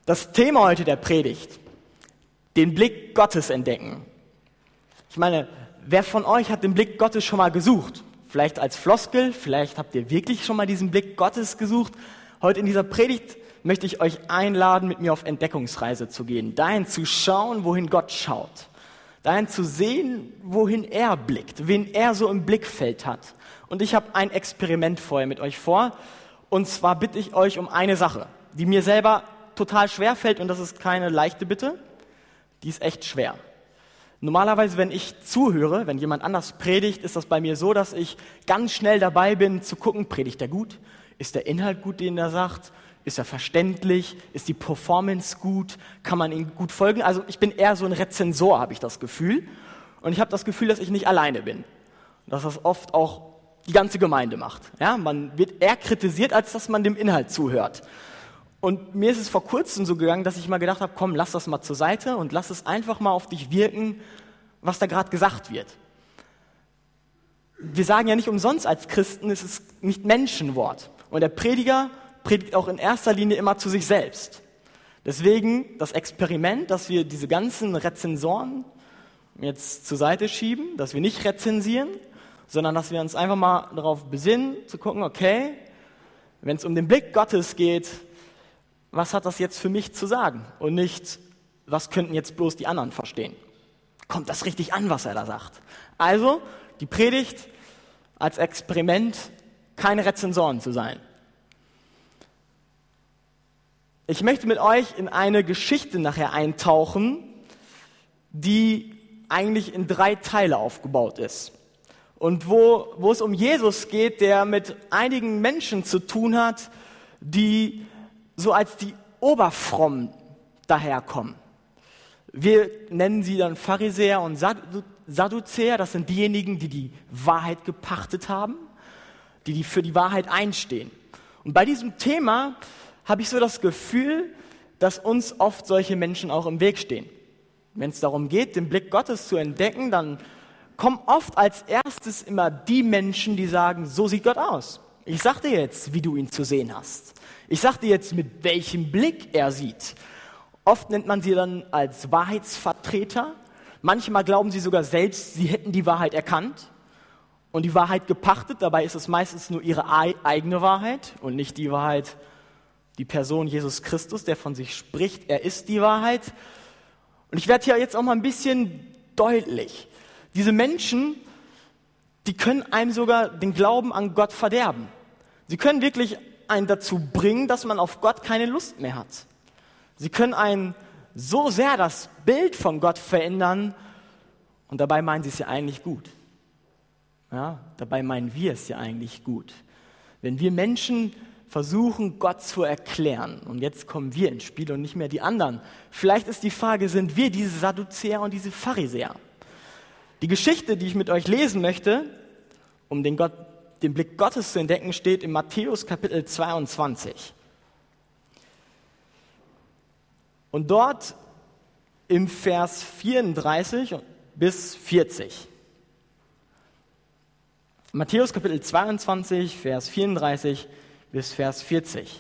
Das Thema heute der Predigt, den Blick Gottes entdecken. Ich meine, wer von euch hat den Blick Gottes schon mal gesucht? Vielleicht als Floskel, vielleicht habt ihr wirklich schon mal diesen Blick Gottes gesucht. Heute in dieser Predigt möchte ich euch einladen, mit mir auf Entdeckungsreise zu gehen, dahin zu schauen, wohin Gott schaut, dahin zu sehen, wohin er blickt, wen er so im Blickfeld hat. Und ich habe ein Experiment vorher mit euch vor, und zwar bitte ich euch um eine Sache, die mir selber total schwer fällt, und das ist keine leichte Bitte, die ist echt schwer. Normalerweise, wenn ich zuhöre, wenn jemand anders predigt, ist das bei mir so, dass ich ganz schnell dabei bin, zu gucken, predigt er gut? Ist der Inhalt gut, den er sagt? Ist er verständlich? Ist die Performance gut? Kann man ihm gut folgen? Also ich bin eher so ein Rezensor, habe ich das Gefühl. Und ich habe das Gefühl, dass ich nicht alleine bin. Dass das oft auch die ganze Gemeinde macht. Ja, man wird eher kritisiert, als dass man dem Inhalt zuhört. Und mir ist es vor kurzem so gegangen, dass ich mal gedacht habe, komm, lass das mal zur Seite und lass es einfach mal auf dich wirken, was da gerade gesagt wird. Wir sagen ja nicht umsonst als Christen, es ist nicht Menschenwort. Und der Prediger predigt auch in erster Linie immer zu sich selbst. Deswegen das Experiment, dass wir diese ganzen Rezensoren jetzt zur Seite schieben, dass wir nicht rezensieren, sondern dass wir uns einfach mal darauf besinnen, zu gucken, okay, wenn es um den Blick Gottes geht, was hat das jetzt für mich zu sagen? Und nicht, was könnten jetzt bloß die anderen verstehen? Kommt das richtig an, was er da sagt? Also, die Predigt als Experiment, keine Rezensoren zu sein. Ich möchte mit euch in eine Geschichte nachher eintauchen, die eigentlich in 3 Teile aufgebaut ist. Und wo es um Jesus geht, der mit einigen Menschen zu tun hat, die so als die Oberfrommen daherkommen. Wir nennen sie dann Pharisäer und Sadduzäer, das sind diejenigen, die die Wahrheit gepachtet haben, die für die Wahrheit einstehen. Und bei diesem Thema habe ich so das Gefühl, dass uns oft solche Menschen auch im Weg stehen. Wenn es darum geht, den Blick Gottes zu entdecken, dann kommen oft als erstes immer die Menschen, die sagen, so sieht Gott aus. Ich sag dir jetzt, wie du ihn zu sehen hast. Ich sag dir jetzt, mit welchem Blick er sieht. Oft nennt man sie dann als Wahrheitsvertreter. Manchmal glauben sie sogar selbst, sie hätten die Wahrheit erkannt und die Wahrheit gepachtet. Dabei ist es meistens nur ihre eigene Wahrheit und nicht die Wahrheit, die Person Jesus Christus, der von sich spricht. Er ist die Wahrheit. Und ich werde hier jetzt auch mal ein bisschen deutlich. Diese Menschen, die können einem sogar den Glauben an Gott verderben. Sie können wirklich einen dazu bringen, dass man auf Gott keine Lust mehr hat. Sie können einen so sehr das Bild von Gott verändern und dabei meinen sie es ja eigentlich gut. Ja, dabei meinen wir es ja eigentlich gut. Wenn wir Menschen versuchen, Gott zu erklären, und jetzt kommen wir ins Spiel und nicht mehr die anderen, vielleicht ist die Frage, sind wir diese Sadduzäer und diese Pharisäer? Die Geschichte, die ich mit euch lesen möchte, um den Blick Gottes zu entdecken, steht in Matthäus Kapitel 22. Und dort im Vers 34 bis 40. Matthäus Kapitel 22, Vers 34 bis Vers 40.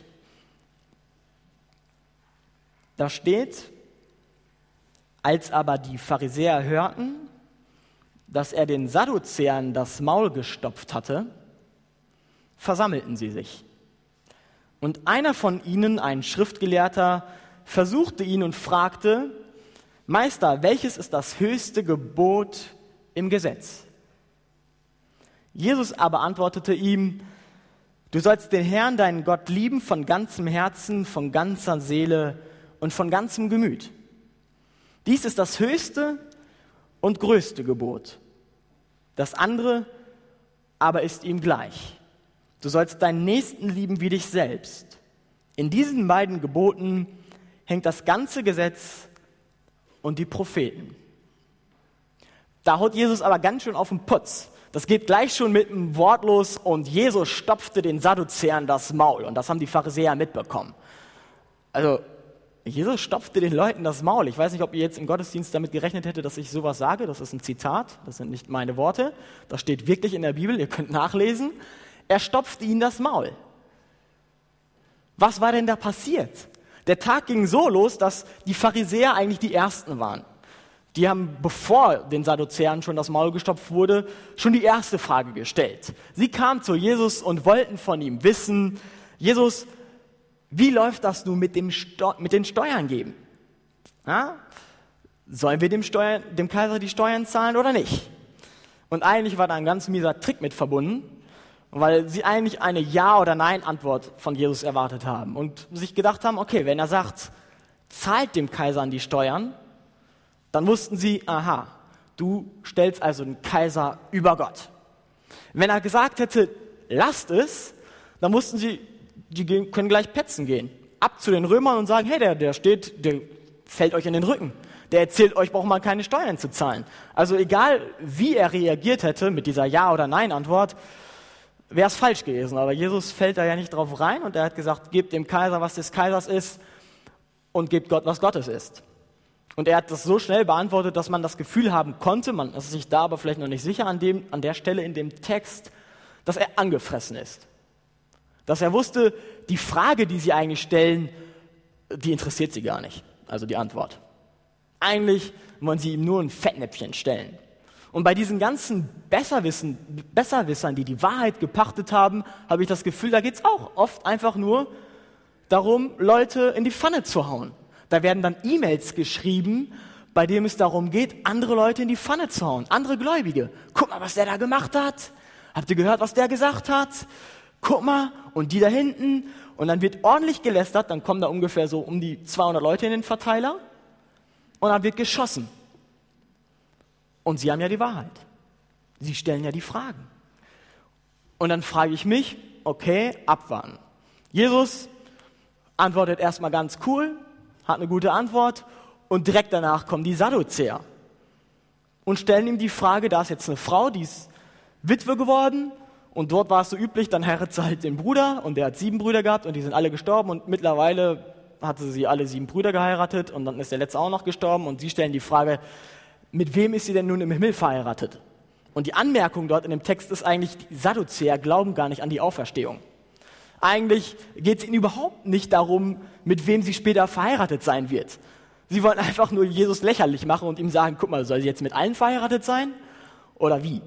Da steht, als aber die Pharisäer hörten, dass er den Sadduzäern das Maul gestopft hatte, versammelten sie sich. Und einer von ihnen, ein Schriftgelehrter, versuchte ihn und fragte, Meister, welches ist das höchste Gebot im Gesetz? Jesus aber antwortete ihm, du sollst den Herrn, deinen Gott, lieben von ganzem Herzen, von ganzer Seele und von ganzem Gemüt. Dies ist das höchste und größte Gebot. Das andere aber ist ihm gleich. Du sollst deinen Nächsten lieben wie dich selbst. In diesen beiden Geboten hängt das ganze Gesetz und die Propheten. Da haut Jesus aber ganz schön auf den Putz. Das geht gleich schon mit einem Wort los und Jesus stopfte den Sadduzäern das Maul. Und das haben die Pharisäer mitbekommen. Also, Jesus stopfte den Leuten das Maul. Ich weiß nicht, ob ihr jetzt im Gottesdienst damit gerechnet hättet, dass ich sowas sage. Das ist ein Zitat, das sind nicht meine Worte. Das steht wirklich in der Bibel, ihr könnt nachlesen. Er stopfte ihnen das Maul. Was war denn da passiert? Der Tag ging so los, dass die Pharisäer eigentlich die Ersten waren. Die haben, bevor den Sadduzäern schon das Maul gestopft wurde, schon die erste Frage gestellt. Sie kamen zu Jesus und wollten von ihm wissen, Jesus, wie läuft das nun mit den Steuern geben? Ja? Sollen wir dem Kaiser die Steuern zahlen oder nicht? Und eigentlich war da ein ganz mieser Trick mit verbunden, weil sie eigentlich eine Ja- oder Nein-Antwort von Jesus erwartet haben und sich gedacht haben, okay, wenn er sagt, zahlt dem Kaiser die Steuern, dann wussten sie, aha, du stellst also den Kaiser über Gott. Wenn er gesagt hätte, lasst es, dann wussten sie, die können gleich petzen gehen. Ab zu den Römern und sagen, hey, der fällt euch in den Rücken. Der erzählt euch, braucht man keine Steuern zu zahlen. Also egal, wie er reagiert hätte mit dieser Ja- oder Nein-Antwort, wäre es falsch gewesen. Aber Jesus fällt da ja nicht drauf rein und er hat gesagt, gebt dem Kaiser, was des Kaisers ist und gebt Gott, was Gottes ist. Und er hat das so schnell beantwortet, dass man das Gefühl haben konnte, man ist sich da aber vielleicht noch nicht sicher an der Stelle in dem Text, dass er angefressen ist. Dass er wusste, die Frage, die sie eigentlich stellen, die interessiert sie gar nicht, also die Antwort. Eigentlich wollen sie ihm nur ein Fettnäpfchen stellen. Und bei diesen ganzen Besserwissern, die die Wahrheit gepachtet haben, habe ich das Gefühl, da geht es auch oft einfach nur darum, Leute in die Pfanne zu hauen. Da werden dann E-Mails geschrieben, bei denen es darum geht, andere Leute in die Pfanne zu hauen, andere Gläubige. Guck mal, was der da gemacht hat. Habt ihr gehört, was der gesagt hat? Guck mal, und die da hinten. Und dann wird ordentlich gelästert, dann kommen da ungefähr so um die 200 Leute in den Verteiler. Und dann wird geschossen. Und sie haben ja die Wahrheit. Sie stellen ja die Fragen. Und dann frage ich mich, okay, abwarten. Jesus antwortet erstmal ganz cool, hat eine gute Antwort und direkt danach kommen die Sadduzäer und stellen ihm die Frage, da ist jetzt eine Frau, die ist Witwe geworden und dort war es so üblich, dann heiratet sie halt den Bruder und der hat 7 Brüder gehabt und die sind alle gestorben und mittlerweile hatte sie alle 7 Brüder geheiratet und dann ist der letzte auch noch gestorben und sie stellen die Frage, mit wem ist sie denn nun im Himmel verheiratet? Und die Anmerkung dort in dem Text ist eigentlich, die Sadduzäer glauben gar nicht an die Auferstehung. Eigentlich geht es ihnen überhaupt nicht darum, mit wem sie später verheiratet sein wird. Sie wollen einfach nur Jesus lächerlich machen und ihm sagen, guck mal, soll sie jetzt mit allen verheiratet sein? Oder wie?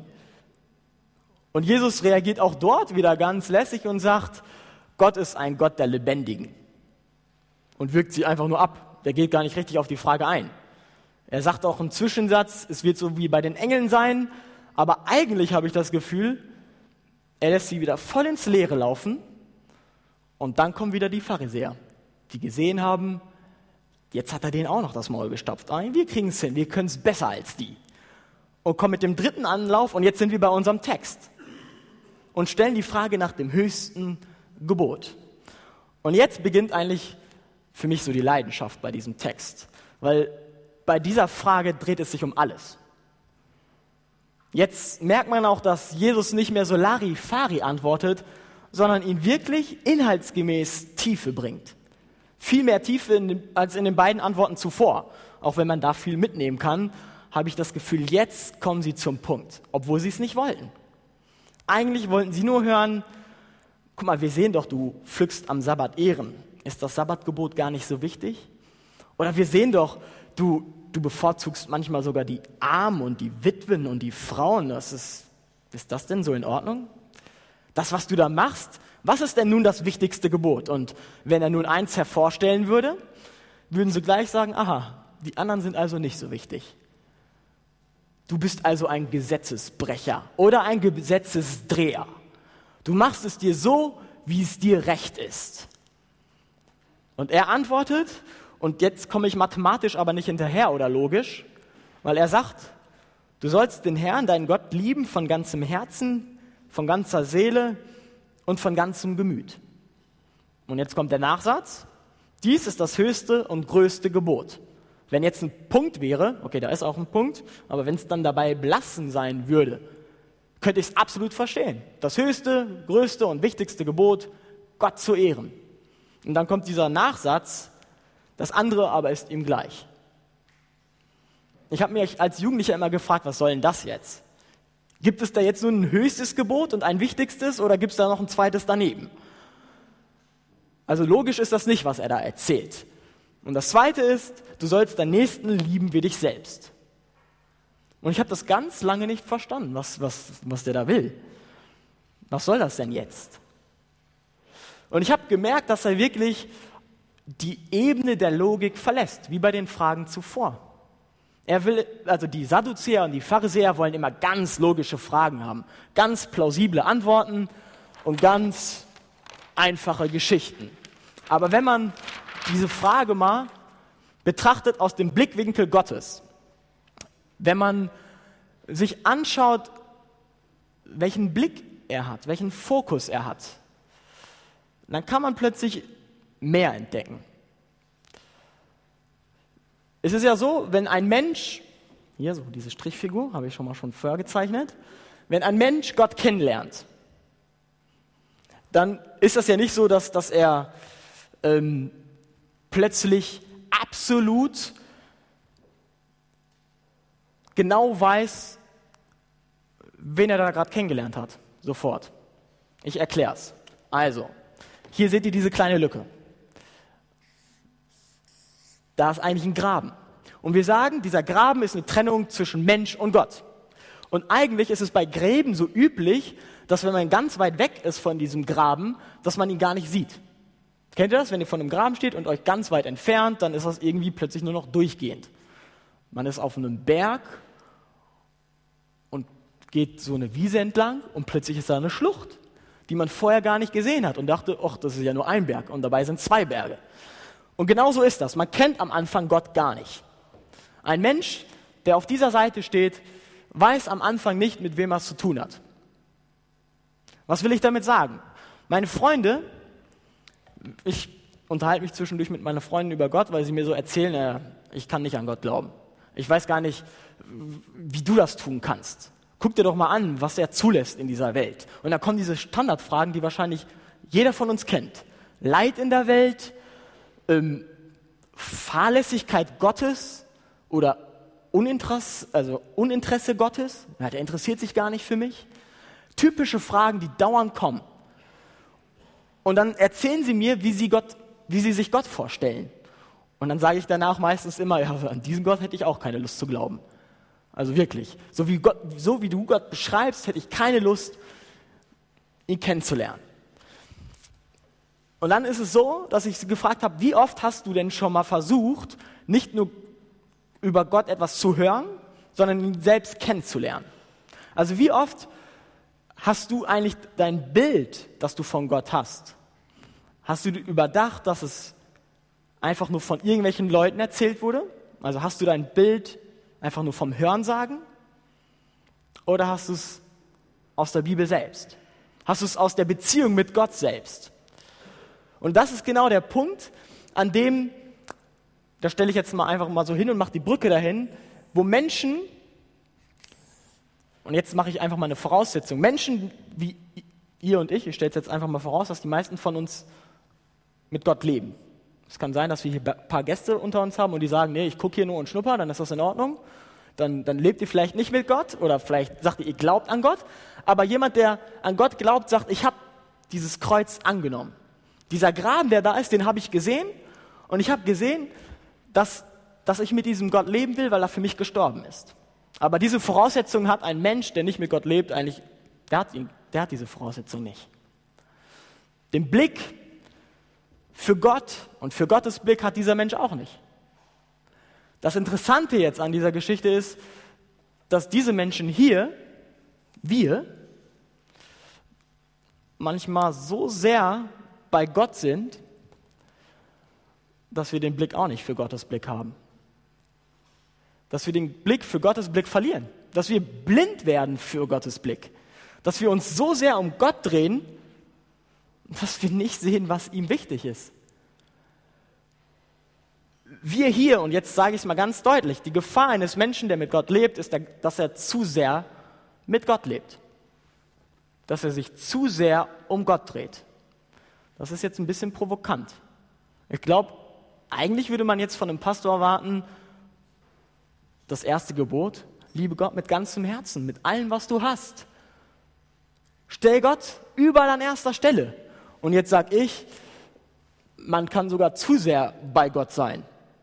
Und Jesus reagiert auch dort wieder ganz lässig und sagt, Gott ist ein Gott der Lebendigen. Und wirkt sie einfach nur ab. Der geht gar nicht richtig auf die Frage ein. Er sagt auch im Zwischensatz, es wird so wie bei den Engeln sein, aber eigentlich habe ich das Gefühl, er lässt sie wieder voll ins Leere laufen und dann kommen wieder die Pharisäer, die gesehen haben, jetzt hat er denen auch noch das Maul gestopft. Wir kriegen es hin, wir können es besser als die. Und kommen mit dem 3. Anlauf und jetzt sind wir bei unserem Text und stellen die Frage nach dem höchsten Gebot. Und jetzt beginnt eigentlich für mich so die Leidenschaft bei diesem Text, weil bei dieser Frage dreht es sich um alles. Jetzt merkt man auch, dass Jesus nicht mehr so Larifari antwortet, sondern ihn wirklich inhaltsgemäß Tiefe bringt. Viel mehr Tiefe als in den beiden Antworten zuvor. Auch wenn man da viel mitnehmen kann, habe ich das Gefühl, jetzt kommen sie zum Punkt, obwohl sie es nicht wollten. Eigentlich wollten sie nur hören, guck mal, wir sehen doch, du pflückst am Sabbat Ähren. Ist das Sabbatgebot gar nicht so wichtig? Oder wir sehen doch, du bevorzugst manchmal sogar die Armen und die Witwen und die Frauen. Ist das denn so in Ordnung? Das, was du da machst, was ist denn nun das wichtigste Gebot? Und wenn er nun eins hervorstellen würde, würden sie gleich sagen, aha, die anderen sind also nicht so wichtig. Du bist also ein Gesetzesbrecher oder ein Gesetzesdreher. Du machst es dir so, wie es dir recht ist. Und er antwortet, und jetzt komme ich mathematisch aber nicht hinterher oder logisch, weil er sagt, du sollst den Herrn, deinen Gott, lieben von ganzem Herzen, von ganzer Seele und von ganzem Gemüt. Und jetzt kommt der Nachsatz, dies ist das höchste und größte Gebot. Wenn jetzt ein Punkt wäre, okay, da ist auch ein Punkt, aber wenn es dann dabei belassen sein würde, könnte ich es absolut verstehen. Das höchste, größte und wichtigste Gebot, Gott zu ehren. Und dann kommt dieser Nachsatz, das andere aber ist ihm gleich. Ich habe mich als Jugendlicher immer gefragt, was soll denn das jetzt? Gibt es da jetzt nur ein höchstes Gebot und ein wichtigstes oder gibt es da noch ein zweites daneben? Also logisch ist das nicht, was er da erzählt. Und das zweite ist, du sollst deinen Nächsten lieben wie dich selbst. Und ich habe das ganz lange nicht verstanden, was der da will. Was soll das denn jetzt? Und ich habe gemerkt, dass er wirklich die Ebene der Logik verlässt, wie bei den Fragen zuvor. Er will, also die Sadduzäer und die Pharisäer wollen immer ganz logische Fragen haben, ganz plausible Antworten und ganz einfache Geschichten. Aber wenn man diese Frage mal betrachtet aus dem Blickwinkel Gottes, wenn man sich anschaut, welchen Blick er hat, welchen Fokus er hat, dann kann man plötzlich mehr entdecken. Es ist ja so, wenn ein Mensch, hier so diese Strichfigur, habe ich schon vorher gezeichnet, wenn ein Mensch Gott kennenlernt, dann ist das ja nicht so, dass er plötzlich absolut genau weiß, wen er da gerade kennengelernt hat, sofort. Ich erkläre es. Also, hier seht ihr diese kleine Lücke. Da ist eigentlich ein Graben. Und wir sagen, dieser Graben ist eine Trennung zwischen Mensch und Gott. Und eigentlich ist es bei Gräben so üblich, dass wenn man ganz weit weg ist von diesem Graben, dass man ihn gar nicht sieht. Kennt ihr das? Wenn ihr vor einem Graben steht und euch ganz weit entfernt, dann ist das irgendwie plötzlich nur noch durchgehend. Man ist auf einem Berg und geht so eine Wiese entlang und plötzlich ist da eine Schlucht, die man vorher gar nicht gesehen hat und dachte, ach, das ist ja nur ein Berg und dabei sind 2 Berge. Und genau so ist das. Man kennt am Anfang Gott gar nicht. Ein Mensch, der auf dieser Seite steht, weiß am Anfang nicht, mit wem er es zu tun hat. Was will ich damit sagen? Meine Freunde, ich unterhalte mich zwischendurch mit meinen Freunden über Gott, weil sie mir so erzählen, ich kann nicht an Gott glauben. Ich weiß gar nicht, wie du das tun kannst. Guck dir doch mal an, was er zulässt in dieser Welt. Und dann kommen diese Standardfragen, die wahrscheinlich jeder von uns kennt. Leid in der Welt, Fahrlässigkeit Gottes oder Uninteresse Gottes. Ja, der interessiert sich gar nicht für mich. Typische Fragen, die dauernd kommen. Und dann erzählen sie mir, wie sie sich Gott vorstellen. Und dann sage ich danach meistens immer, ja, an diesen Gott hätte ich auch keine Lust zu glauben. Also wirklich, so wie du Gott beschreibst, hätte ich keine Lust, ihn kennenzulernen. Und dann ist es so, dass ich sie gefragt habe, wie oft hast du denn schon mal versucht, nicht nur über Gott etwas zu hören, sondern ihn selbst kennenzulernen? Also wie oft hast du eigentlich dein Bild, das du von Gott hast, hast du überdacht, dass es einfach nur von irgendwelchen Leuten erzählt wurde? Also hast du dein Bild einfach nur vom Hörensagen? Oder hast du es aus der Bibel selbst? Hast du es aus der Beziehung mit Gott selbst? Und das ist genau der Punkt, an dem, da stelle ich jetzt mal einfach mal so hin und mache die Brücke dahin, wo Menschen, und jetzt mache ich einfach mal eine Voraussetzung, Menschen wie ihr und ich stelle es jetzt einfach mal voraus, dass die meisten von uns mit Gott leben. Es kann sein, dass wir hier ein paar Gäste unter uns haben und die sagen, nee, ich gucke hier nur und schnupper, dann ist das in Ordnung. Dann lebt ihr vielleicht nicht mit Gott oder vielleicht sagt ihr glaubt an Gott. Aber jemand, der an Gott glaubt, sagt, ich habe dieses Kreuz angenommen. Dieser Graben, der da ist, den habe ich gesehen und ich habe gesehen, dass ich mit diesem Gott leben will, weil er für mich gestorben ist. Aber diese Voraussetzung hat ein Mensch, der nicht mit Gott lebt, eigentlich, der hat diese Voraussetzung nicht. Den Blick für Gott und für Gottes Blick hat dieser Mensch auch nicht. Das Interessante jetzt an dieser Geschichte ist, dass diese Menschen hier, wir, manchmal so sehr bei Gott sind, dass wir den Blick auch nicht für Gottes Blick haben. Dass wir den Blick für Gottes Blick verlieren. Dass wir blind werden für Gottes Blick. Dass wir uns so sehr um Gott drehen, dass wir nicht sehen, was ihm wichtig ist. Wir hier, und jetzt sage ich es mal ganz deutlich, die Gefahr eines Menschen, der mit Gott lebt, ist, dass er zu sehr mit Gott lebt. Dass er sich zu sehr um Gott dreht. Das ist jetzt ein bisschen provokant. Ich glaube, eigentlich würde man jetzt von einem Pastor erwarten, das erste Gebot, liebe Gott mit ganzem Herzen, mit allem, was du hast. Stell Gott überall an erster Stelle. Und jetzt sage ich, man kann sogar zu sehr bei Gott sein.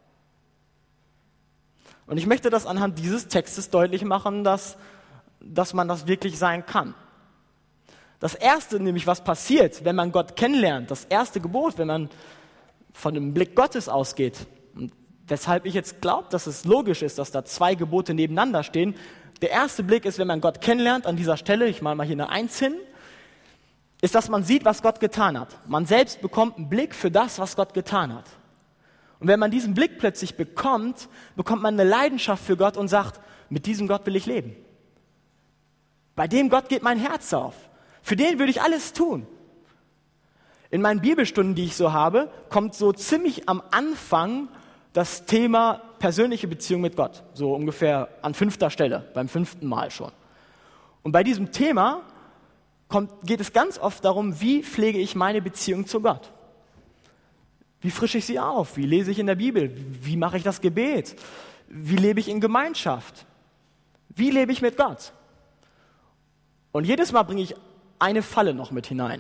Und ich möchte das anhand dieses Textes deutlich machen, dass man das wirklich sein kann. Das Erste nämlich, was passiert, wenn man Gott kennenlernt, das erste Gebot, wenn man von dem Blick Gottes ausgeht, und weshalb ich jetzt glaube, dass es logisch ist, dass da 2 Gebote nebeneinander stehen. Der erste Blick ist, wenn man Gott kennenlernt, an dieser Stelle, ich male mal hier eine 1 hin, ist, dass man sieht, was Gott getan hat. Man selbst bekommt einen Blick für das, was Gott getan hat. Und wenn man diesen Blick plötzlich bekommt, bekommt man eine Leidenschaft für Gott und sagt, mit diesem Gott will ich leben. Bei dem Gott geht mein Herz auf. Für den würde ich alles tun. In meinen Bibelstunden, die ich so habe, kommt so ziemlich am Anfang das Thema persönliche Beziehung mit Gott. So ungefähr an 5. Stelle, beim 5. Mal schon. Und bei diesem Thema geht es ganz oft darum, wie pflege ich meine Beziehung zu Gott? Wie frische ich sie auf? Wie lese ich in der Bibel? Wie mache ich das Gebet? Wie lebe ich in Gemeinschaft? Wie lebe ich mit Gott? Und jedes Mal bringe ich eine Falle noch mit hinein,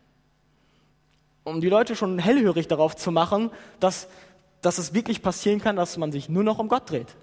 um die Leute schon hellhörig darauf zu machen, dass es wirklich passieren kann, dass man sich nur noch um Gott dreht.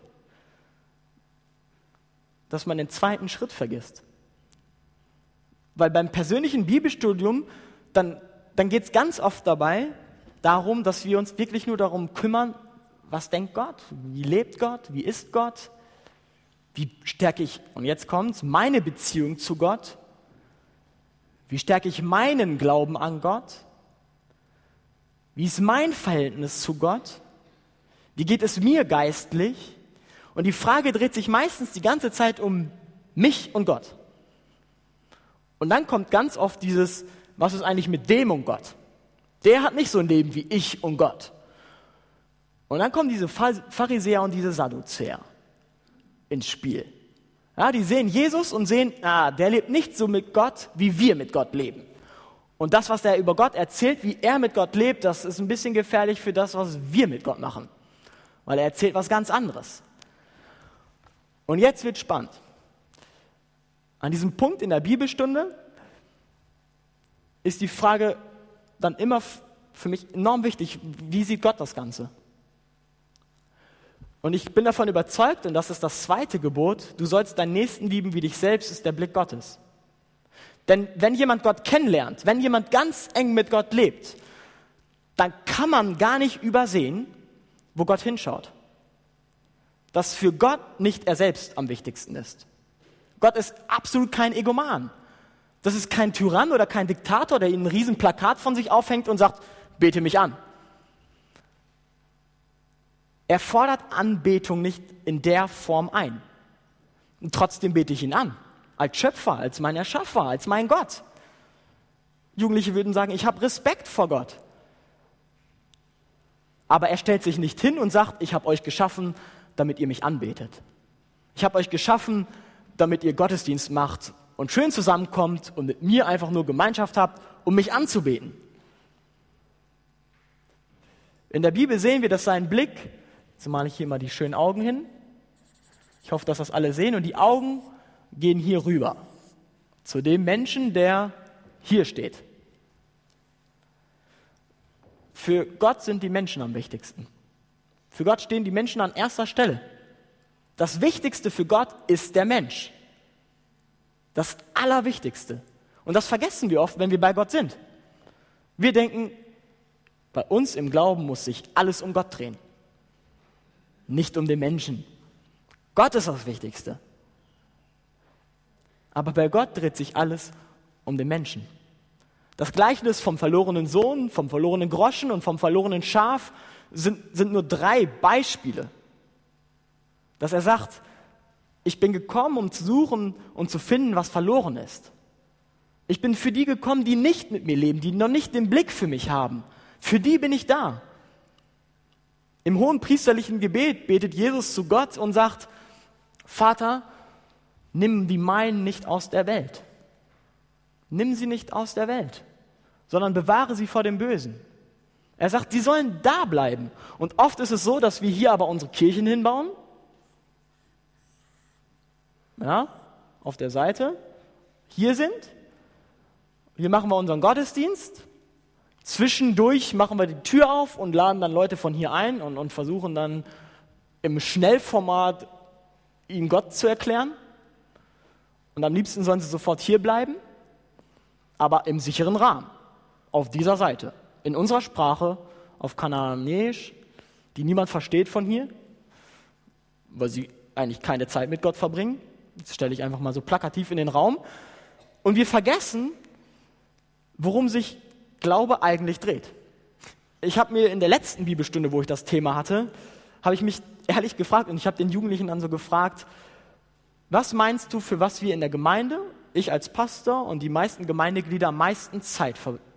Dass man den 2. Schritt vergisst. Weil beim persönlichen Bibelstudium, dann geht es ganz oft dabei darum, dass wir uns wirklich nur darum kümmern, was denkt Gott, wie lebt Gott, wie ist Gott, wie stärke ich, und jetzt kommt's, meine Beziehung zu Gott, wie stärke ich meinen Glauben an Gott, wie ist mein Verhältnis zu Gott, wie geht es mir geistlich, und die Frage dreht sich meistens die ganze Zeit um mich und Gott. Und dann kommt ganz oft dieses, was ist eigentlich mit dem und Gott? Der hat nicht so ein Leben wie ich und Gott. Und dann kommen diese Pharisäer und diese Sadduzäer ins Spiel. Ja, die sehen Jesus und sehen, der lebt nicht so mit Gott, wie wir mit Gott leben. Und das, was er über Gott erzählt, wie er mit Gott lebt, das ist ein bisschen gefährlich für das, was wir mit Gott machen. Weil er erzählt was ganz anderes. Und jetzt wird spannend. An diesem Punkt in der Bibelstunde ist die Frage dann immer für mich enorm wichtig, wie sieht Gott das Ganze? Und ich bin davon überzeugt, und das ist das 2. Gebot, du sollst deinen Nächsten lieben wie dich selbst, ist der Blick Gottes. Denn wenn jemand Gott kennenlernt, wenn jemand ganz eng mit Gott lebt, dann kann man gar nicht übersehen, wo Gott hinschaut. Dass für Gott nicht er selbst am wichtigsten ist. Gott ist absolut kein Egoman. Das ist kein Tyrann oder kein Diktator, der ihnen ein riesen Plakat von sich aufhängt und sagt, bete mich an. Er fordert Anbetung nicht in der Form ein. Und trotzdem bete ich ihn an. Als Schöpfer, als mein Erschaffer, als mein Gott. Jugendliche würden sagen, ich habe Respekt vor Gott. Aber er stellt sich nicht hin und sagt, ich habe euch geschaffen, damit ihr mich anbetet. Ich habe euch geschaffen, damit ihr Gottesdienst macht und schön zusammenkommt und mit mir einfach nur Gemeinschaft habt, um mich anzubeten. In der Bibel sehen wir, dass sein Blick, jetzt male ich hier mal die schönen Augen hin, ich hoffe, dass das alle sehen, und die Augen gehen hier rüber, zu dem Menschen, der hier steht. Für Gott sind die Menschen am wichtigsten. Für Gott stehen die Menschen an erster Stelle. Das Wichtigste für Gott ist der Mensch. Das Allerwichtigste. Und das vergessen wir oft, wenn wir bei Gott sind. Wir denken, bei uns im Glauben muss sich alles um Gott drehen. Nicht um den Menschen. Gott ist das Wichtigste. Aber bei Gott dreht sich alles um den Menschen. Das Gleichnis vom verlorenen Sohn, vom verlorenen Groschen und vom verlorenen Schaf sind nur 3 Beispiele. Dass er sagt, ich bin gekommen, um zu suchen und zu finden, was verloren ist. Ich bin für die gekommen, die nicht mit mir leben, die noch nicht den Blick für mich haben. Für die bin ich da. Im hohen priesterlichen Gebet betet Jesus zu Gott und sagt, Vater, nimm die meinen nicht aus der Welt. Nimm sie nicht aus der Welt, sondern bewahre sie vor dem Bösen. Er sagt, sie sollen da bleiben. Und oft ist es so, dass wir hier aber unsere Kirchen hinbauen. Ja, auf der Seite. Hier sind. Hier machen wir unseren Gottesdienst. Zwischendurch machen wir die Tür auf und laden dann Leute von hier ein und versuchen dann im Schnellformat ihnen Gott zu erklären. Und am liebsten sollen sie sofort hier bleiben, aber im sicheren Rahmen, auf dieser Seite, in unserer Sprache, auf Kanaanäisch, die niemand versteht von hier, weil sie eigentlich keine Zeit mit Gott verbringen. Das stelle ich einfach mal so plakativ in den Raum. Und wir vergessen, worum sich Glaube eigentlich dreht. Ich habe mir in der letzten Bibelstunde, wo ich das Thema hatte, habe ich mich ehrlich gefragt und ich habe den Jugendlichen dann so gefragt, was meinst du, für was wir in der Gemeinde, ich als Pastor und die meisten Gemeindeglieder am meisten Zeit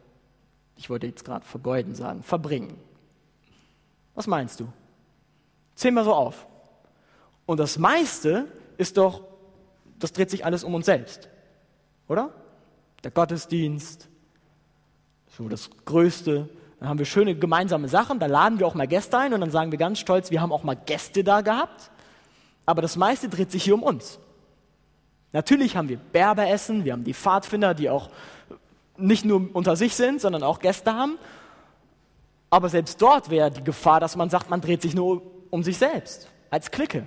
verbringen? Was meinst du? Zähl mal so auf. Und das meiste ist doch, das dreht sich alles um uns selbst, oder? Der Gottesdienst, so das Größte. Dann haben wir schöne gemeinsame Sachen, da laden wir auch mal Gäste ein und dann sagen wir ganz stolz, wir haben auch mal Gäste da gehabt. Aber das meiste dreht sich hier um uns. Natürlich haben wir Berberessen, wir haben die Pfadfinder, die auch nicht nur unter sich sind, sondern auch Gäste haben. Aber selbst dort wäre die Gefahr, dass man sagt, man dreht sich nur um sich selbst, als Clique.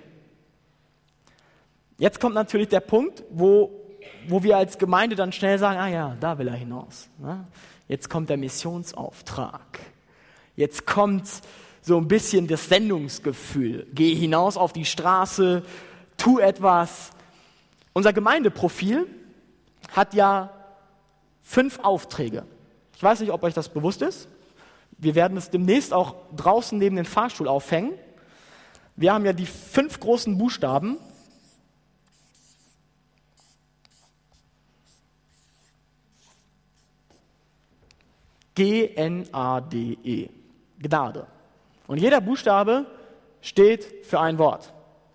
Jetzt kommt natürlich der Punkt, wo wir als Gemeinde dann schnell sagen, ah ja, da will er hinaus. Ne? Jetzt kommt der Missionsauftrag. Jetzt kommt so ein bisschen das Sendungsgefühl. Geh hinaus auf die Straße, tu etwas. Unser Gemeindeprofil hat ja 5 Aufträge. Ich weiß nicht, ob euch das bewusst ist. Wir werden es demnächst auch draußen neben den Fahrstuhl aufhängen. Wir haben ja die 5 großen Buchstaben. G-N-A-D-E. Gnade. Und jeder Buchstabe steht für ein Wort.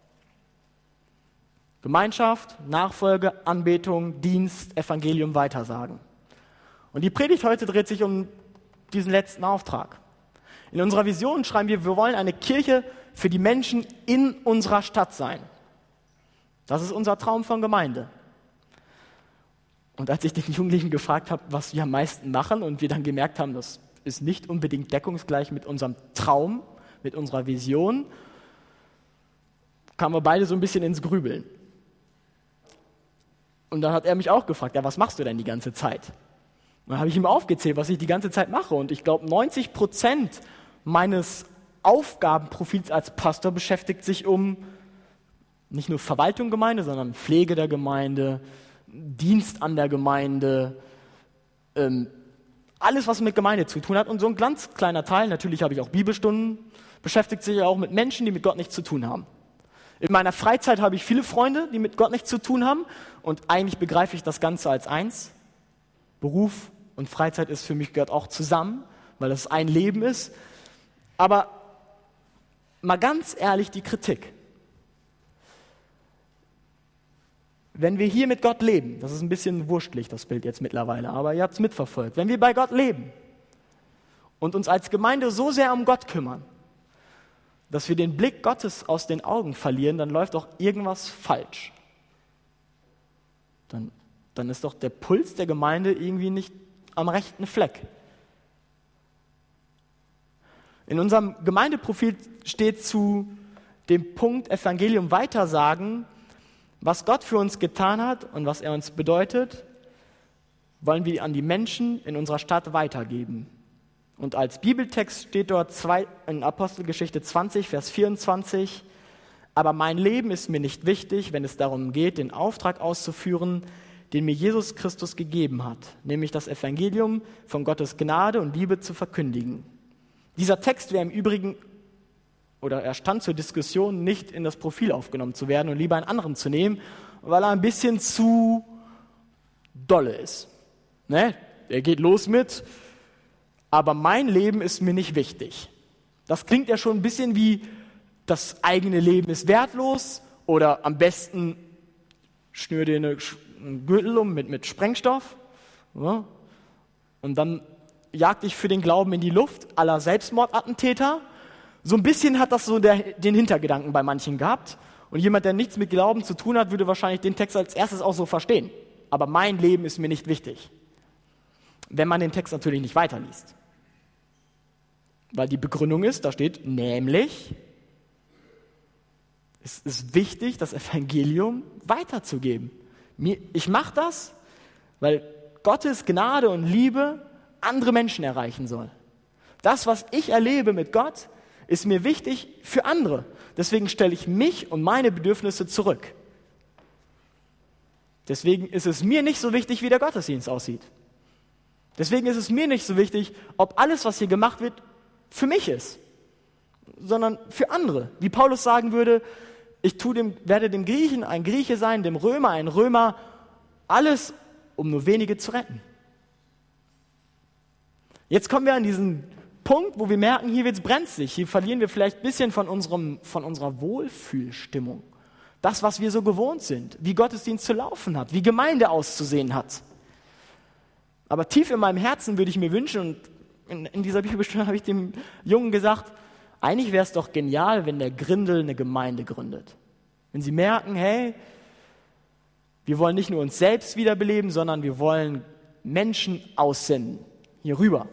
Gemeinschaft, Nachfolge, Anbetung, Dienst, Evangelium, Weitersagen. Und die Predigt heute dreht sich um diesen letzten Auftrag. In unserer Vision schreiben wir wollen eine Kirche für die Menschen in unserer Stadt sein. Das ist unser Traum von Gemeinde. Und als ich den Jugendlichen gefragt habe, was wir am meisten machen und wir dann gemerkt haben, das ist nicht unbedingt deckungsgleich mit unserem Traum, mit unserer Vision, kamen wir beide so ein bisschen ins Grübeln. Und dann hat er mich auch gefragt, ja, was machst du denn die ganze Zeit? Und dann habe ich ihm aufgezählt, was ich die ganze Zeit mache. Und ich glaube, 90% meines Aufgabenprofils als Pastor beschäftigt sich um nicht nur Verwaltung Gemeinde, sondern Pflege der Gemeinde, Dienst an der Gemeinde, alles, was mit Gemeinde zu tun hat. Und so ein ganz kleiner Teil, natürlich habe ich auch Bibelstunden, beschäftigt sich auch mit Menschen, die mit Gott nichts zu tun haben. In meiner Freizeit habe ich viele Freunde, die mit Gott nichts zu tun haben. Und eigentlich begreife ich das Ganze als eins. Beruf und Freizeit ist für mich, gehört auch zusammen, weil das ein Leben ist. Aber mal ganz ehrlich, die Kritik. Wenn wir hier mit Gott leben, das ist ein bisschen wurstlich, das Bild jetzt mittlerweile, aber ihr habt es mitverfolgt. Wenn wir bei Gott leben und uns als Gemeinde so sehr um Gott kümmern, dass wir den Blick Gottes aus den Augen verlieren, dann läuft doch irgendwas falsch. Dann ist doch der Puls der Gemeinde irgendwie nicht am rechten Fleck. In unserem Gemeindeprofil steht zu dem Punkt Evangelium weitersagen, was Gott für uns getan hat und was er uns bedeutet, wollen wir an die Menschen in unserer Stadt weitergeben. Und als Bibeltext steht dort in Apostelgeschichte 20, Vers 24, aber mein Leben ist mir nicht wichtig, wenn es darum geht, den Auftrag auszuführen, den mir Jesus Christus gegeben hat, nämlich das Evangelium von Gottes Gnade und Liebe zu verkündigen. Dieser Text wäre im Übrigen, oder er stand zur Diskussion, nicht in das Profil aufgenommen zu werden und lieber einen anderen zu nehmen, weil er ein bisschen zu dolle ist. Ne? Er geht los mit, aber mein Leben ist mir nicht wichtig. Das klingt ja schon ein bisschen wie, das eigene Leben ist wertlos oder am besten schnür dir einen Gürtel um mit Sprengstoff, ja? Und dann jag dich für den Glauben in die Luft, à la Selbstmordattentäter. So ein bisschen hat das so den Hintergedanken bei manchen gehabt. Und jemand, der nichts mit Glauben zu tun hat, würde wahrscheinlich den Text als erstes auch so verstehen. Aber mein Leben ist mir nicht wichtig. Wenn man den Text natürlich nicht weiterliest. Weil die Begründung ist, da steht nämlich, es ist wichtig, das Evangelium weiterzugeben. Ich mache das, weil Gottes Gnade und Liebe andere Menschen erreichen soll. Das, was ich erlebe mit Gott, ist mir wichtig für andere. Deswegen stelle ich mich und meine Bedürfnisse zurück. Deswegen ist es mir nicht so wichtig, wie der Gottesdienst aussieht. Deswegen ist es mir nicht so wichtig, ob alles, was hier gemacht wird, für mich ist, sondern für andere. Wie Paulus sagen würde, werde dem Griechen ein Grieche sein, dem Römer ein Römer, alles, um nur wenige zu retten. Jetzt kommen wir an diesen Punkt, wo wir merken, hier wird es brenzlig, hier verlieren wir vielleicht ein bisschen von unserer Wohlfühlstimmung. Das, was wir so gewohnt sind, wie Gottesdienst zu laufen hat, wie Gemeinde auszusehen hat. Aber tief in meinem Herzen würde ich mir wünschen, und in dieser Bibelstunde habe ich dem Jungen gesagt, eigentlich wäre es doch genial, wenn der Grindel eine Gemeinde gründet. Wenn sie merken, hey, wir wollen nicht nur uns selbst wiederbeleben, sondern wir wollen Menschen aussenden, hier rüber.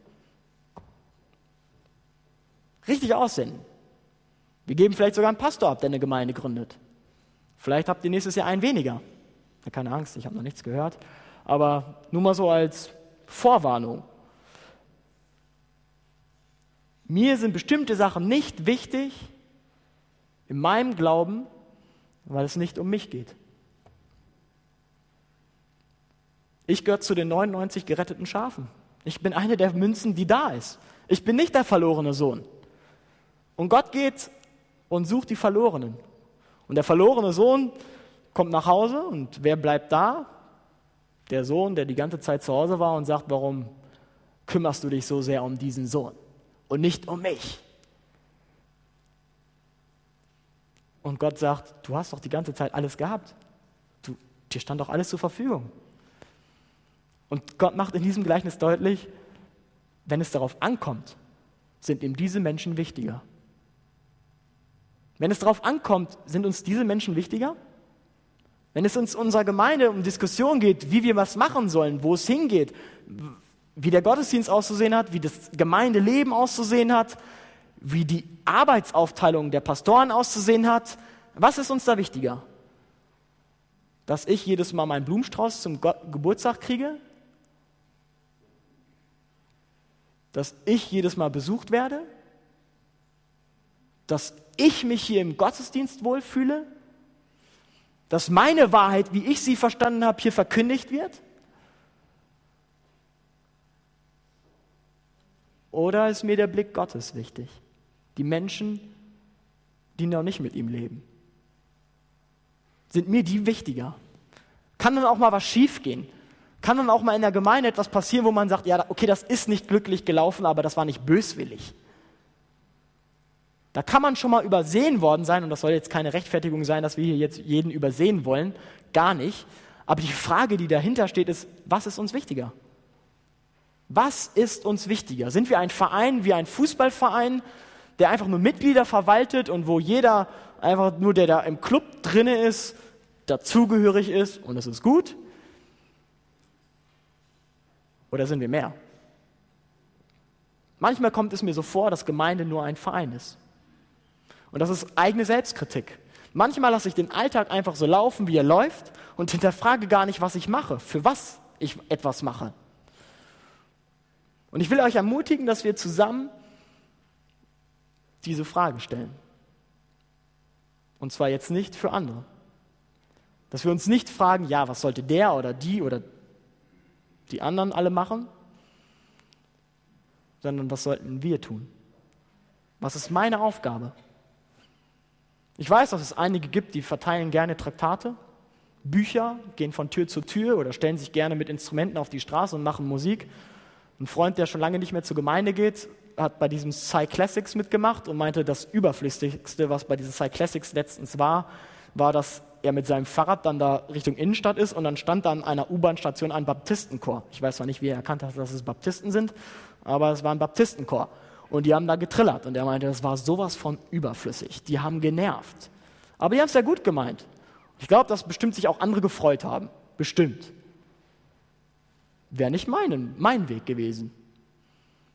Richtig aussenden. Wir geben vielleicht sogar einen Pastor ab, der eine Gemeinde gründet. Vielleicht habt ihr nächstes Jahr einen weniger. Ja, keine Angst, ich habe noch nichts gehört. Aber nur mal so als Vorwarnung. Mir sind bestimmte Sachen nicht wichtig in meinem Glauben, weil es nicht um mich geht. Ich gehöre zu den 99 geretteten Schafen. Ich bin eine der Münzen, die da ist. Ich bin nicht der verlorene Sohn. Und Gott geht und sucht die Verlorenen. Und der verlorene Sohn kommt nach Hause und wer bleibt da? Der Sohn, der die ganze Zeit zu Hause war und sagt, warum kümmerst du dich so sehr um diesen Sohn und nicht um mich? Und Gott sagt, du hast doch die ganze Zeit alles gehabt. Dir stand doch alles zur Verfügung. Und Gott macht in diesem Gleichnis deutlich, wenn es darauf ankommt, sind ihm diese Menschen wichtiger. Wenn es darauf ankommt, sind uns diese Menschen wichtiger? Wenn es uns in unserer Gemeinde um Diskussion geht, wie wir was machen sollen, wo es hingeht, wie der Gottesdienst auszusehen hat, wie das Gemeindeleben auszusehen hat, wie die Arbeitsaufteilung der Pastoren auszusehen hat, was ist uns da wichtiger? Dass ich jedes Mal meinen Blumenstrauß zum Geburtstag kriege? Dass ich jedes Mal besucht werde? Dass ich mich hier im Gottesdienst wohlfühle? Dass meine Wahrheit, wie ich sie verstanden habe, hier verkündigt wird? Oder ist mir der Blick Gottes wichtig? Die Menschen, die noch nicht mit ihm leben. Sind mir die wichtiger? Kann dann auch mal was schiefgehen? Kann dann auch mal in der Gemeinde etwas passieren, wo man sagt, ja, okay, das ist nicht glücklich gelaufen, aber das war nicht böswillig. Da kann man schon mal übersehen worden sein, und das soll jetzt keine Rechtfertigung sein, dass wir hier jetzt jeden übersehen wollen, gar nicht. Aber die Frage, die dahinter steht, ist, was ist uns wichtiger? Was ist uns wichtiger? Sind wir ein Verein wie ein Fußballverein, der einfach nur Mitglieder verwaltet und wo jeder einfach nur, der da im Club drinne ist, dazugehörig ist und es ist gut? Oder sind wir mehr? Manchmal kommt es mir so vor, dass Gemeinde nur ein Verein ist. Und das ist eigene Selbstkritik. Manchmal lasse ich den Alltag einfach so laufen, wie er läuft und hinterfrage gar nicht, was ich mache, für was ich etwas mache. Und ich will euch ermutigen, dass wir zusammen diese Frage stellen. Und zwar jetzt nicht für andere. Dass wir uns nicht fragen, ja, was sollte der oder die anderen alle machen, sondern was sollten wir tun? Was ist meine Aufgabe? Ich weiß, dass es einige gibt, die verteilen gerne Traktate, Bücher, gehen von Tür zu Tür oder stellen sich gerne mit Instrumenten auf die Straße und machen Musik. Ein Freund, der schon lange nicht mehr zur Gemeinde geht, hat bei diesem Cyclassics mitgemacht und meinte, das Überflüssigste, was bei diesen Cyclassics letztens war, dass er mit seinem Fahrrad dann da Richtung Innenstadt ist und dann stand da an einer U-Bahn-Station ein Baptistenchor. Ich weiß zwar nicht, wie er erkannt hat, dass es Baptisten sind, aber es war ein Baptistenchor. Und die haben da getrillert und er meinte, das war sowas von überflüssig. Die haben genervt. Aber die haben es ja gut gemeint. Ich glaube, dass bestimmt sich auch andere gefreut haben. Bestimmt. Wäre nicht mein Weg gewesen.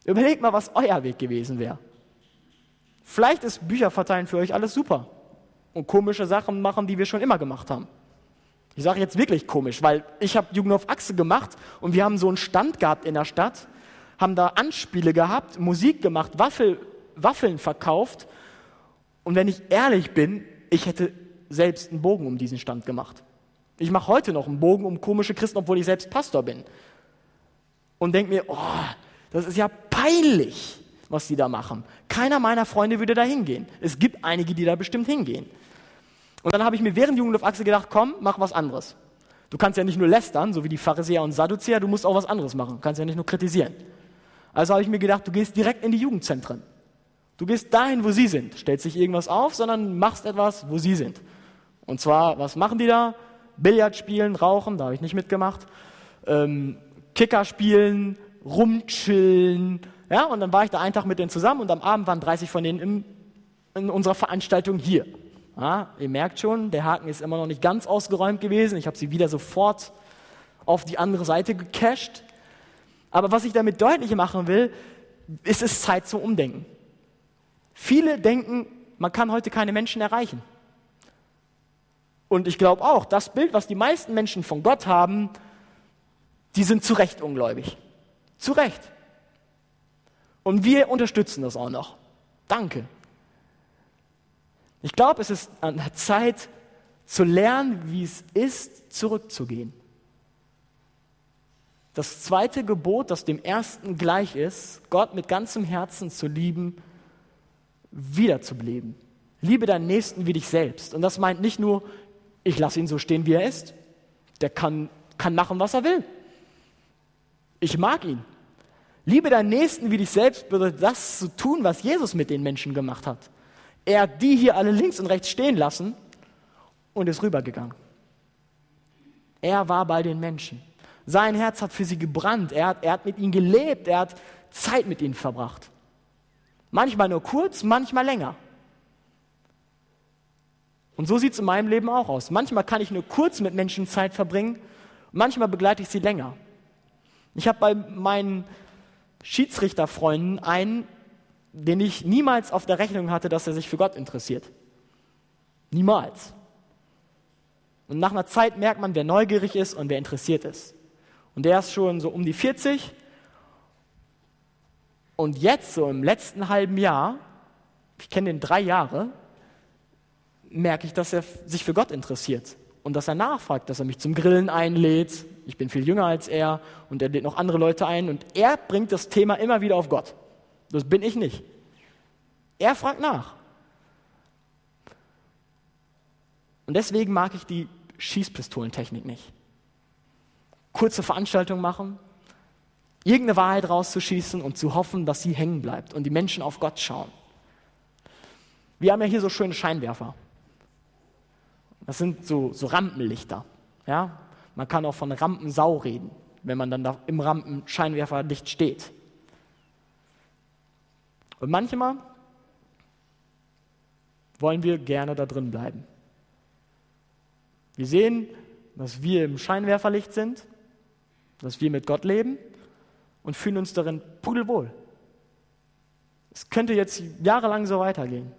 Überlegt mal, was euer Weg gewesen wäre. Vielleicht ist Bücher verteilen für euch alles super und komische Sachen machen, die wir schon immer gemacht haben. Ich sage jetzt wirklich komisch, weil ich habe Jugend auf Achse gemacht und wir haben so einen Stand gehabt in der Stadt, haben da Anspiele gehabt, Musik gemacht, Waffeln verkauft und wenn ich ehrlich bin, ich hätte selbst einen Bogen um diesen Stand gemacht. Ich mache heute noch einen Bogen um komische Christen, obwohl ich selbst Pastor bin. Und denke mir, oh, das ist ja peinlich, was die da machen. Keiner meiner Freunde würde da hingehen. Es gibt einige, die da bestimmt hingehen. Und dann habe ich mir während Jugend auf Achse gedacht, komm, mach was anderes. Du kannst ja nicht nur lästern, so wie die Pharisäer und Sadduzäer, du musst auch was anderes machen. Du kannst ja nicht nur kritisieren. Also habe ich mir gedacht, du gehst direkt in die Jugendzentren. Du gehst dahin, wo sie sind. Stellst nicht irgendwas auf, sondern machst etwas, wo sie sind. Und zwar, was machen die da? Billard spielen, rauchen, da habe ich nicht mitgemacht. Kicker spielen, rumchillen. Ja, und dann war ich da einen Tag mit denen zusammen und am Abend waren 30 von denen in unserer Veranstaltung hier. Ja, ihr merkt schon, der Haken ist immer noch nicht ganz ausgeräumt gewesen. Ich habe sie wieder sofort auf die andere Seite gecached. Aber was ich damit deutlich machen will, ist es Zeit zum Umdenken. Viele denken, man kann heute keine Menschen erreichen. Und ich glaube auch, das Bild, was die meisten Menschen von Gott haben, die sind zu Recht ungläubig. Zu Recht. Und wir unterstützen das auch noch. Danke. Ich glaube, es ist an der Zeit zu lernen, wie es ist, zurückzugehen. Das zweite Gebot, das dem ersten gleich ist, Gott mit ganzem Herzen zu lieben, wiederzubeleben. Liebe deinen Nächsten wie dich selbst. Und das meint nicht nur, ich lasse ihn so stehen, wie er ist. Der kann machen, was er will. Ich mag ihn. Liebe deinen Nächsten wie dich selbst bedeutet das zu tun, was Jesus mit den Menschen gemacht hat. Er hat die hier alle links und rechts stehen lassen und ist rübergegangen. Er war bei den Menschen. Sein Herz hat für sie gebrannt. Er hat mit ihnen gelebt. Er hat Zeit mit ihnen verbracht. Manchmal nur kurz, manchmal länger. Und so sieht es in meinem Leben auch aus. Manchmal kann ich nur kurz mit Menschen Zeit verbringen, manchmal begleite ich sie länger. Ich habe bei meinen Schiedsrichterfreunden einen, den ich niemals auf der Rechnung hatte, dass er sich für Gott interessiert. Niemals. Und nach einer Zeit merkt man, wer neugierig ist und wer interessiert ist. Und der ist schon so um die 40. Und jetzt, so im letzten halben Jahr, ich kenne den 3 Jahre, merke ich, dass er sich für Gott interessiert. Und dass er nachfragt, dass er mich zum Grillen einlädt. Ich bin viel jünger als er und er lädt noch andere Leute ein. Und er bringt das Thema immer wieder auf Gott. Das bin ich nicht. Er fragt nach. Und deswegen mag ich die Schießpistolentechnik nicht. Kurze Veranstaltungen machen, irgendeine Wahrheit rauszuschießen und zu hoffen, dass sie hängen bleibt und die Menschen auf Gott schauen. Wir haben ja hier so schöne Scheinwerfer. Das sind so Rampenlichter. Ja? Man kann auch von Rampensau reden, wenn man dann da im Rampenscheinwerferlicht steht. Und manchmal wollen wir gerne da drin bleiben. Wir sehen, dass wir im Scheinwerferlicht sind, dass wir mit Gott leben und fühlen uns darin pudelwohl. Es könnte jetzt jahrelang so weitergehen.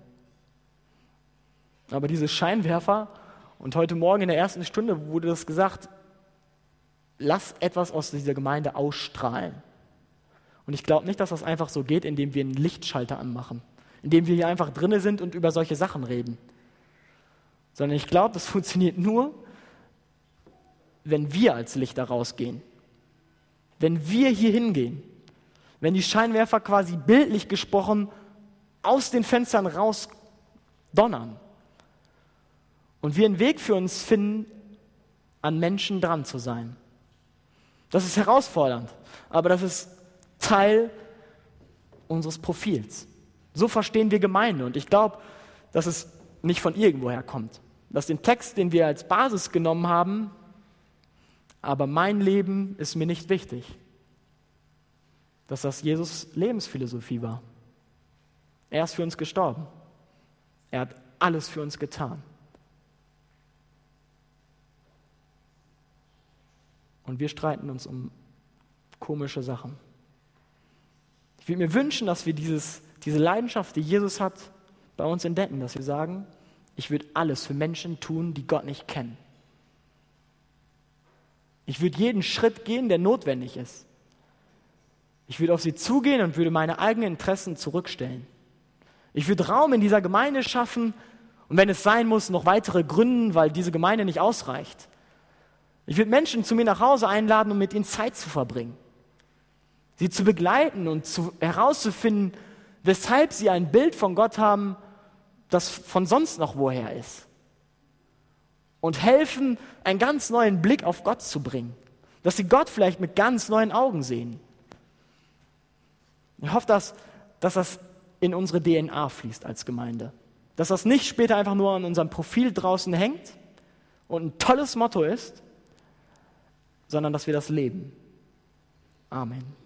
Aber diese Scheinwerfer, und heute Morgen in der ersten Stunde wurde das gesagt, lass etwas aus dieser Gemeinde ausstrahlen. Und ich glaube nicht, dass das einfach so geht, indem wir einen Lichtschalter anmachen, indem wir hier einfach drinne sind und über solche Sachen reden. Sondern ich glaube, das funktioniert nur, wenn wir als Lichter rausgehen. Wenn wir hier hingehen. Wenn die Scheinwerfer quasi bildlich gesprochen aus den Fenstern raus donnern. Und wir einen Weg für uns finden, an Menschen dran zu sein. Das ist herausfordernd, aber das ist Teil unseres Profils. So verstehen wir Gemeinde und ich glaube, dass es nicht von irgendwoher kommt. Dass den Text, den wir als Basis genommen haben, aber mein Leben ist mir nicht wichtig. Dass das Jesus' Lebensphilosophie war. Er ist für uns gestorben. Er hat alles für uns getan. Und wir streiten uns um komische Sachen. Ich würde mir wünschen, dass wir diese Leidenschaft, die Jesus hat, bei uns entdecken, dass wir sagen, ich würde alles für Menschen tun, die Gott nicht kennen. Ich würde jeden Schritt gehen, der notwendig ist. Ich würde auf sie zugehen und würde meine eigenen Interessen zurückstellen. Ich würde Raum in dieser Gemeinde schaffen und wenn es sein muss, noch weitere gründen, weil diese Gemeinde nicht ausreicht. Ich würde Menschen zu mir nach Hause einladen, um mit ihnen Zeit zu verbringen. Sie zu begleiten und herauszufinden, weshalb sie ein Bild von Gott haben, das von sonst noch woher ist. Und helfen, einen ganz neuen Blick auf Gott zu bringen. Dass sie Gott vielleicht mit ganz neuen Augen sehen. Ich hoffe, dass das in unsere DNA fließt als Gemeinde. Dass das nicht später einfach nur an unserem Profil draußen hängt und ein tolles Motto ist, sondern dass wir das leben. Amen.